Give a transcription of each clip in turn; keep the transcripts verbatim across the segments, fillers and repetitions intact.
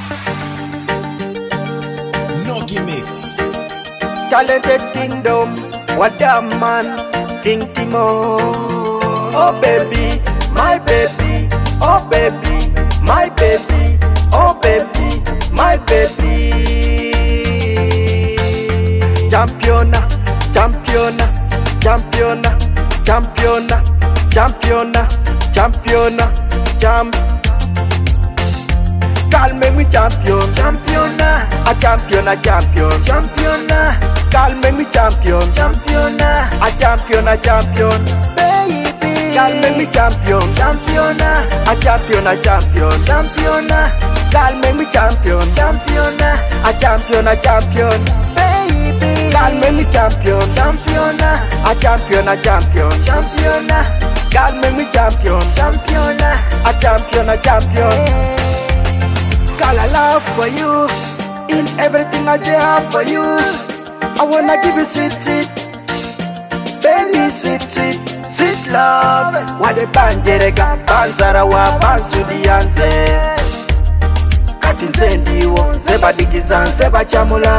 Nogi Mix. Talented Kingdom, what a man, King Timo. Oh baby, my baby, oh baby, my baby, oh baby, my baby. Championa, championa, championa, championa, championa, championa, champ. Calme mi champion, championa, a champion, a champion, championa. Calme mi champion, championa, a champion, a champion, baby. Calme mi champion, championa, a champion, a champion, championa. Calme mi champion, championa, a champion, a champion, baby. Calme mi champion, championa, a champion, a champion, championa. Calme mi champion, championa, a champion, a champion. Girl, I love for you, in everything I do for you. I wanna give you sweet, sweet, baby, sweet, sweet, sweet love. Wade banjerega, banzara wa bansu dianze. Kati nzendiwo, zeba digiza, zeba chamula.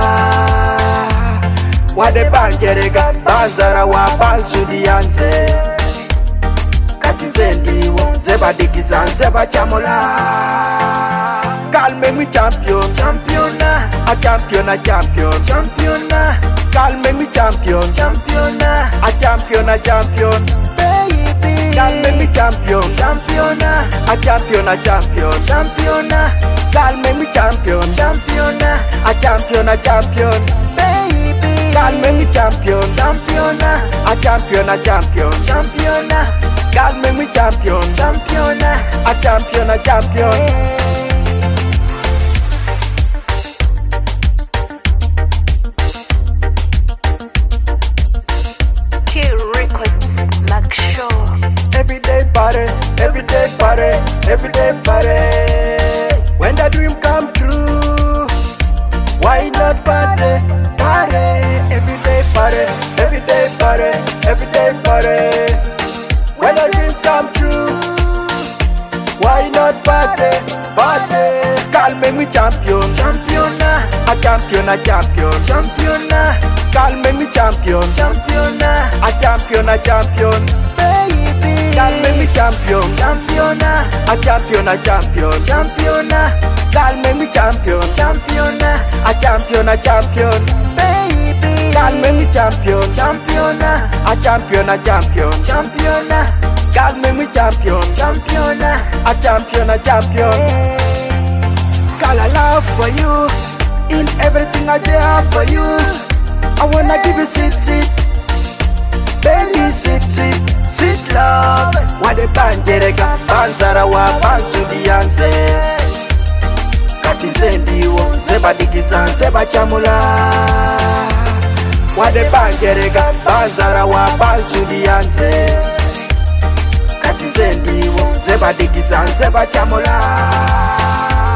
Wade banjerega, banzara wa bansu dianze. Kati nzendiwo, zeba digiza, zeba chamula. Calme mi champion, championa, a champion, a champion, championa. Calme mi champion, championa, a champion, a champion, baby. Calme mi champion, championa, a champion, a champion, championa. Calme mi champion, championa, a champion, a champion, baby. Calme mi champion, championa, a champion, a champion, championa. Calme mi champion, championa, a champion, a champion. Everyday party, everyday party, everyday party. When the dream come true, why not party, party? Everyday party, everyday party, everyday party. When the dreams come true, why not party, party? Calme mi champion, championa, a champion, a champion, championa. Calme mi champion, championa, a champion, a champion, baby. Calme mi champion, championa, a champion, a champion, championa. Calme mi champion, championa, a champion, a champion, baby. Calme mi champion, championa, a champion, a champion, championa. Calme mi champion, championa, a champion, a champion. Girl, I love for you, in everything I do for you. I wanna give you sweet, sweet, baby, sweet, sweet, sweet love. Wade banjerega, banzara wa bansu dianze. Kati nzendiwo, zeba digiza, zeba chamula. Wade banjerega, banzara wa bansu dianze. Kati nzendiwo, zeba digiza, zeba chamula.